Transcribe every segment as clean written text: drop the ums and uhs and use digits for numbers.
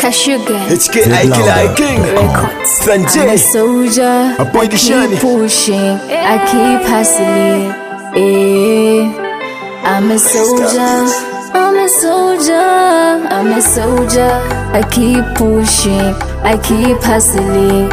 Kashuga HK I King Records. Sanjay. I'm a soldier. A boy I Dishani. keep pushing. I keep hustling. I'm a soldier. I'm a soldier. I'm a soldier. I keep pushing. I keep hustling.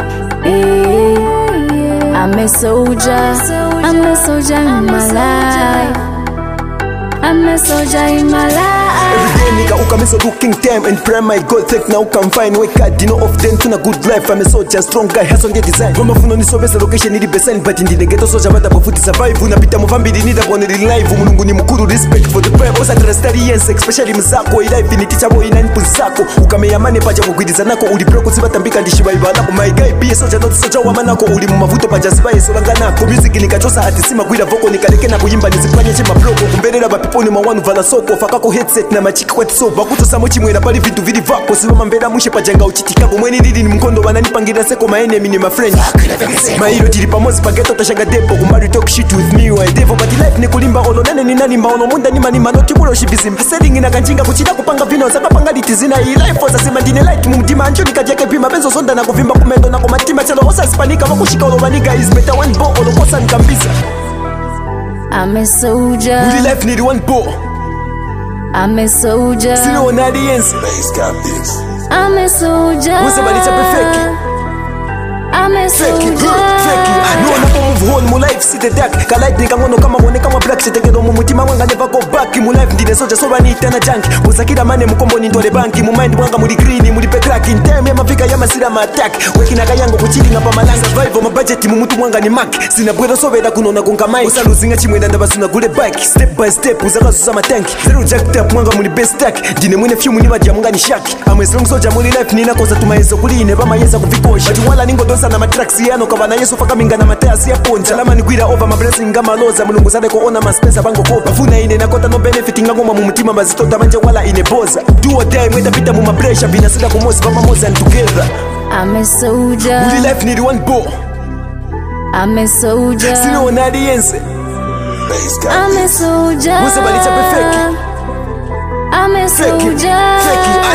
I'm a soldier. I'm a soldier in my life. I'm a soldier in my life. Everyday nigga ukamiso looking time and pray my God think now can find way card you know of them tuna good life. I'm a soldier strong guy hustle get design Roma funo ni sobesa location ili besan but in the ghetto soldier bata bafuti survive unapita muvambili nida bone live mulungu ni mkuru respect for the prayer osa trustarians especially mzako life ni teacher boy nani puzako ukameya mane paja kugwidiza nako uli broke sibatambika ndishiba nako my guy be soldier not soldier wa manako uli mu mavuto paja sibaye solanga nako music nikachosa atisima gwira voko nikaleke na kuyimba nizipanye chema bloko kumbelera ba people ni mawanu vala soko fakako headset na machiki kwetso bakutosa mochimwera pali vintu vili vako siwama mbera mushe pajanga uchitikako mwene lili ni mkondo wananipangira seko my enemy ni my friend mailo tili pamozi pageto tashanga depo kumari talk shit with me why devil but life ni kulimba ono nene ni nani maono munda ni mani manoti mulo shibizim selling ina kanjinga kuchita kupanga vino zakapanga litizina hii life osa sema dine light mumtima anjo nikajeke pima benzo sonda na kuvimba kumendo na kumatima chalo osa spanika wakushika olo maniga is better one bo olo kosa nikambisa. I'm a soldier. Uli life need one bo. I'm a soldier. Sino on audience. I'm a soldier. What's about it's a perfect? I'm a soldier. Fake it. No na move on mu life see the dark. Kalight nika ngono kama one kama black sitegero mu mutima wanga never go back mu life ndine soldier so bani tana junk. Bosakira mane mukombo ni ndole banki mu mind wanga muri green muri pe crack in time ya mafika ya masira ma attack. Wekina kayango kuchili ngapa malanga survive mu budget mu mutu mwanga ni mark. Sina bwero so beda kunona kunga mic. Usaluzinga chimwenda ndabasuna gule bike step by step uzakazuza matank. Zero jacked up mwanga muri best stack. Ndine mwene few muni madia mwanga ni shark. I'm a strong soldier muri life nina koza tumaezo kuli ine bama yesa kuvikosha. But wala ningo dosa na matracks yano kabana yesu faka minga na matasi ya ponja. Lama ni gwira over my blessing ngama loza mulungu sade ko ona maspensa bango kopa. Funa ine na kota no benefit ngangoma mu mutima mazito tamanje wala ine boza. Do or die mweta pita mu mapresha bina sida kumosi bama moza and together. I'm a soldier. Muri life need one bo. I'm a soldier. Sino on audience. I'm a soldier. What's about it's a perfect? I'm a soldier. Fake it.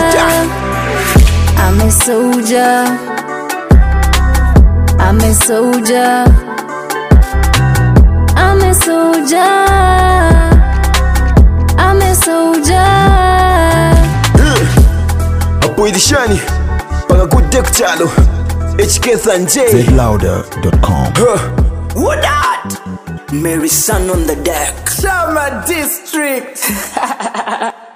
I'm a soldier. I'm a soldier. I'm a soldier. I'm a soldier. Boy Dishani. Panga good deck chalo. HK Sanjay. zlouder.com. What that? Mary Sun on the deck. Shama District.